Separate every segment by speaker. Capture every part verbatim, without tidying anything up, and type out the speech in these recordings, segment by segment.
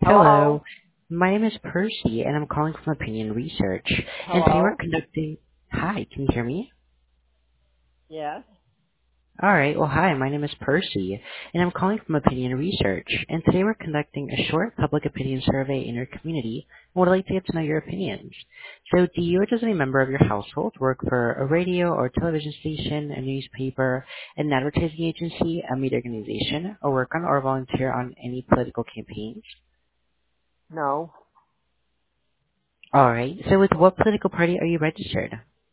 Speaker 1: Hello.
Speaker 2: Hello. My name is Percy, and I'm calling from Opinion Research. And today we're
Speaker 1: Hello.
Speaker 2: conducting... Hi, can you hear me?
Speaker 1: Yes.
Speaker 2: All right. Well, hi. My name is Percy, and I'm calling from Opinion Research. And today we're conducting a short public opinion survey in your community, and would like to get to know your opinions. So, do you, or does any member of your household work for a radio or television station, a newspaper, an advertising agency, a media organization, or work on or volunteer on any political campaigns?
Speaker 1: No.
Speaker 2: All right. So, with what political party are you registered?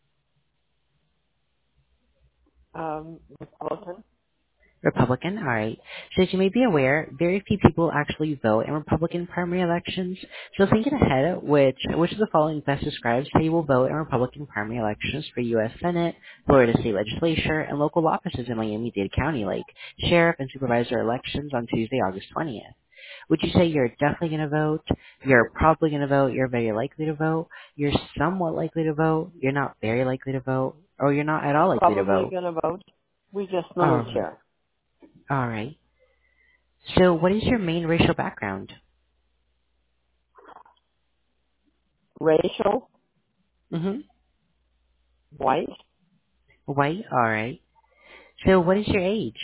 Speaker 1: Um, Republican.
Speaker 2: Republican, all right. So as you may be aware, very few people actually vote in Republican primary elections. So thinking ahead, which which of the following best describes how you will vote in Republican primary elections for U S Senate, Florida State Legislature, and local offices in Miami-Dade County, like sheriff and supervisor elections on Tuesday, August twentieth? Would you say you're definitely going to vote, you're probably going to vote, you're very likely to vote, you're somewhat likely to vote, you're not very likely to vote, or you're not at all likely to
Speaker 1: Probably
Speaker 2: vote?
Speaker 1: gonna vote. We just
Speaker 2: All
Speaker 1: moved
Speaker 2: right.
Speaker 1: here.
Speaker 2: All right. So what is your main racial background?
Speaker 1: Racial.
Speaker 2: Mm-hmm.
Speaker 1: White.
Speaker 2: White, alright. So what is your age?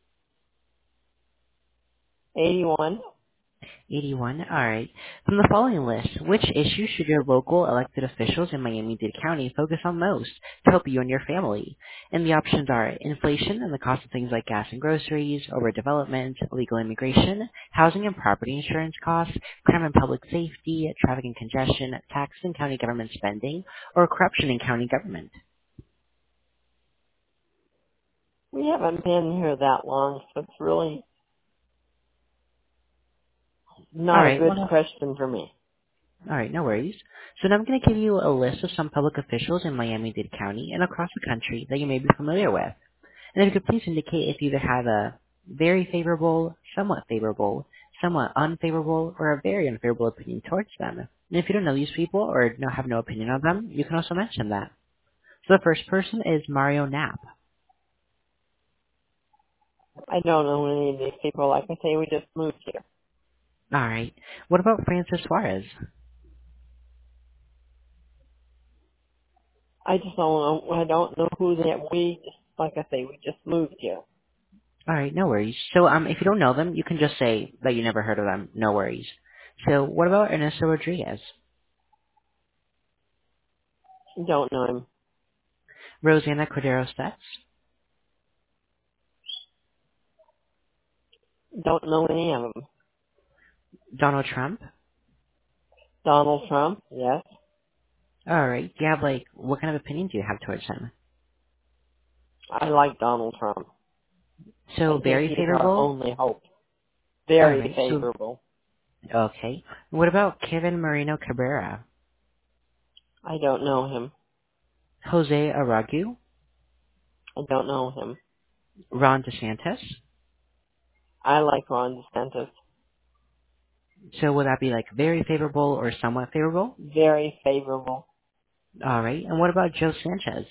Speaker 1: eighty-one.
Speaker 2: eighty-one, alright. From the following list, which issues should your local elected officials in Miami-Dade County focus on most to help you and your family? And the options are inflation and the cost of things like gas and groceries, overdevelopment, illegal immigration, housing and property insurance costs, crime and public safety, traffic and congestion, tax and county government spending, or corruption in county government.
Speaker 1: We haven't been here that long, so it's really not a
Speaker 2: Alright,
Speaker 1: good
Speaker 2: well,
Speaker 1: question for me.
Speaker 2: all right, no worries. So now I'm going to give you a list of some public officials in Miami-Dade County and across the country that you may be familiar with. And if you could please indicate if you either have a very favorable, somewhat favorable, somewhat unfavorable, or a very unfavorable opinion towards them. And if you don't know these people or no, have no opinion of them, you can also mention that. So the first person is Mario Knapp.
Speaker 1: I don't know any of these people. Like I say, we just moved here.
Speaker 2: All right. What about Francis Suarez?
Speaker 1: I just don't know. I don't know who that we. Like I say, we just moved here.
Speaker 2: All right, no worries. So um, if you don't know them, you can just say that you never heard of them. No worries. So what about Ernesto Rodriguez?
Speaker 1: Don't know him.
Speaker 2: Rosanna Cordero Stutz,
Speaker 1: Don't know any of them.
Speaker 2: Donald Trump.
Speaker 1: Donald Trump. Yes.
Speaker 2: All right. Do you have like what kind of opinion do you have towards him?
Speaker 1: I like Donald Trump. I
Speaker 2: So
Speaker 1: think
Speaker 2: very
Speaker 1: he's our
Speaker 2: favorable.
Speaker 1: only hope.
Speaker 2: All
Speaker 1: Very
Speaker 2: right. So
Speaker 1: favorable.
Speaker 2: okay. What about Kevin Marino Cabrera,
Speaker 1: I don't know him.
Speaker 2: Jose Aragu,
Speaker 1: I don't know him.
Speaker 2: Ron DeSantis?
Speaker 1: I like Ron DeSantis.
Speaker 2: So would that be like very favorable or somewhat favorable?
Speaker 1: Very favorable.
Speaker 2: All right. And what about Joe Sanchez?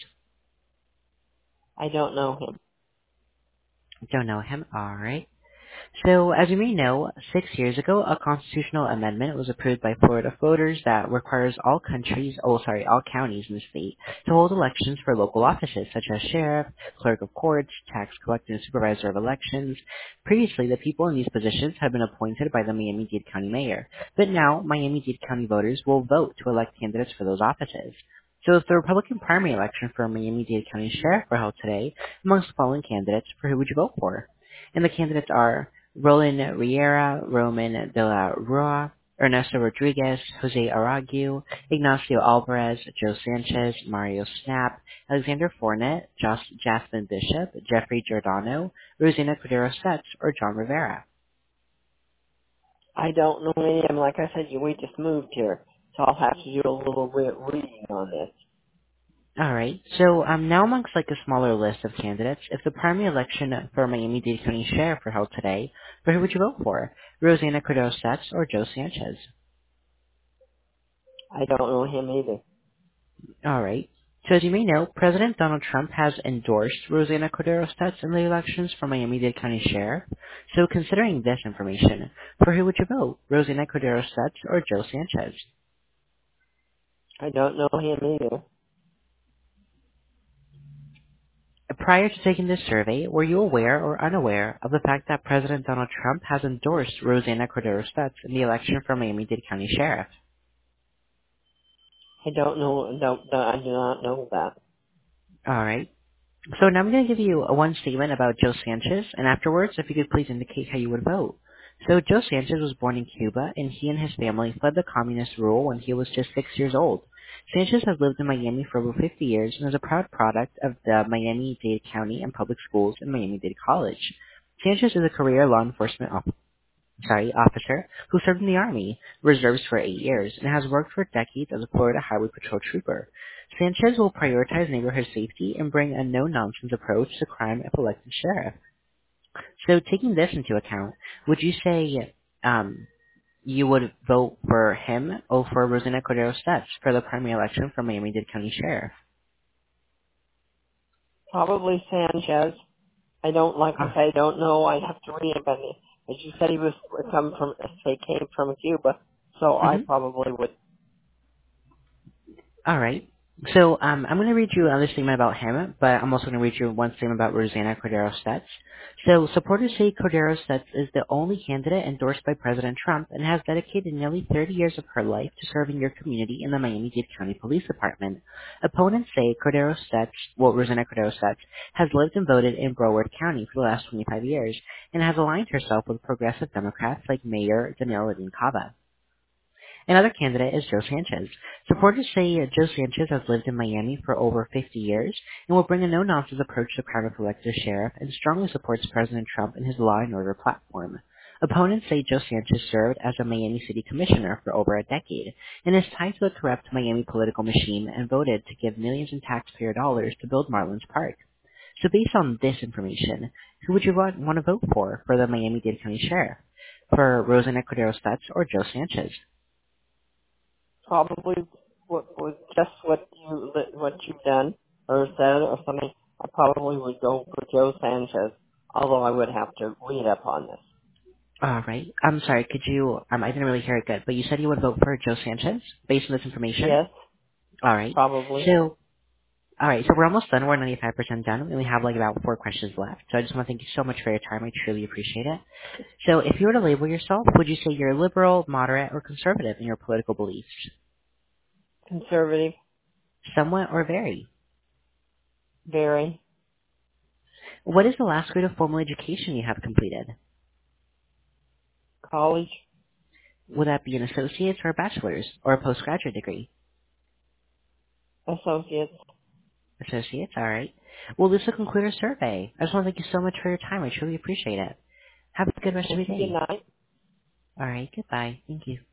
Speaker 1: I don't know him.
Speaker 2: Don't know him. All right. So, as you may know, six years ago, a constitutional amendment was approved by Florida voters that requires all countries, oh sorry, all counties in the state to hold elections for local offices such as sheriff, clerk of courts, tax collector, and supervisor of elections. Previously, the people in these positions had been appointed by the Miami-Dade County mayor, but now Miami-Dade County voters will vote to elect candidates for those offices. So if the Republican primary election for Miami-Dade County Sheriff were held today, amongst the following candidates, for who would you vote for? And the candidates are Roland Riera, Roman de la Rua, Ernesto Rodriguez, Jose Aragu, Ignacio Alvarez, Joe Sanchez, Mario Snap, Alexander Fournette, Josh, Jasmine Bishop, Jeffrey Giordano, Rosina Cordero Stutz, or John Rivera.
Speaker 1: I don't know any of them. Like I said, we just moved here. So I'll have to do a little re- reading on this.
Speaker 2: All right. So um, now amongst like a smaller list of candidates, if the primary election for Miami-Dade County Sheriff were held today, for who would you vote for? Rosana Cordero Stutz or Joe Sanchez?
Speaker 1: I don't know him either.
Speaker 2: All right. So as you may know, President Donald Trump has endorsed Rosanna Cordero Stutz in the elections for Miami-Dade County Sheriff. So considering this information, for who would you vote? Rosanna Cordero Stutz or Joe Sanchez?
Speaker 1: I don't know him either.
Speaker 2: Prior to taking this survey, were you aware or unaware of the fact that President Donald Trump has endorsed Rosanna Cordero Stutz in the election for Miami-Dade County Sheriff?
Speaker 1: I don't know. Don't, don't I do not know that.
Speaker 2: All right. So now I'm going to give you a one statement about Joe Sanchez, and afterwards, if you could please indicate how you would vote. So Joe Sanchez was born in Cuba, and he and his family fled the communist rule when he was just six years old. Sanchez has lived in Miami for over fifty years and is a proud product of the Miami-Dade County and Public Schools and Miami-Dade College. Sanchez is a career law enforcement officer sorry, officer who served in the Army Reserves for eight years and has worked for decades as a Florida Highway Patrol trooper. Sanchez will prioritize neighborhood safety and bring a no-nonsense approach to crime if elected sheriff. So taking this into account, would you say um, you would vote for him or for Rosanna Cordero Stutz for the primary election for Miami-Dade County Sheriff?
Speaker 1: Probably Sanchez. I don't, like I
Speaker 2: Oh,
Speaker 1: say, I don't know. I'd have to read about it. As you said, he was come from, they came from Cuba, so I
Speaker 2: mm-hmm.
Speaker 1: probably would.
Speaker 2: All right. So um, I'm going to read you another statement about him, but I'm also going to read you one statement about Rosanna Cordero Stutz. So supporters say Cordero Stutz is the only candidate endorsed by President Trump and has dedicated nearly thirty years of her life to serving your community in the Miami-Dade County Police Department. Opponents say Cordero Stutz, well, Rosanna Cordero Stutz, has lived and voted in Broward County for the last twenty-five years and has aligned herself with progressive Democrats like Mayor Daniel Levine Cava. Another candidate is Joe Sanchez. Supporters say uh, Joe Sanchez has lived in Miami for over fifty years and will bring a no-nonsense approach to crime if elected sheriff and strongly supports President Trump and his law and order platform. Opponents say Joe Sanchez served as a Miami City Commissioner for over a decade and is tied to the corrupt Miami political machine and voted to give millions in taxpayer dollars to build Marlins Park. So based on this information, who would you want, want to vote for for the Miami-Dade County Sheriff? For Rosanna Cordero Stutz or Joe Sanchez?
Speaker 1: Probably what was just what you what you've done or said or something. I probably would go for Joe Sanchez, although I would have to read up on this.
Speaker 2: All right. I'm sorry. Could you? Um, I didn't really hear it good, but you said you would vote for Joe Sanchez based on this information.
Speaker 1: Yes,
Speaker 2: All right.
Speaker 1: probably.
Speaker 2: So, all right. So we're almost done. We're ninety-five percent done. We only have like about four questions left. So I just want to thank you so much for your time. I truly appreciate it. So, if you were to label yourself, would you say you're liberal, moderate, or conservative in your political beliefs?
Speaker 1: Conservative,
Speaker 2: Somewhat or very.
Speaker 1: very.
Speaker 2: What is the last grade of formal education you have completed?
Speaker 1: College,
Speaker 2: Would that be an associate's or a bachelor's or a postgraduate degree?
Speaker 1: associates.
Speaker 2: Associates, all right. Well, this will conclude our survey. I just want to thank you so much for your time. I truly appreciate it. Have a good rest of
Speaker 1: Thank
Speaker 2: your
Speaker 1: you. Good
Speaker 2: day.
Speaker 1: night.
Speaker 2: All right, goodbye. Thank you.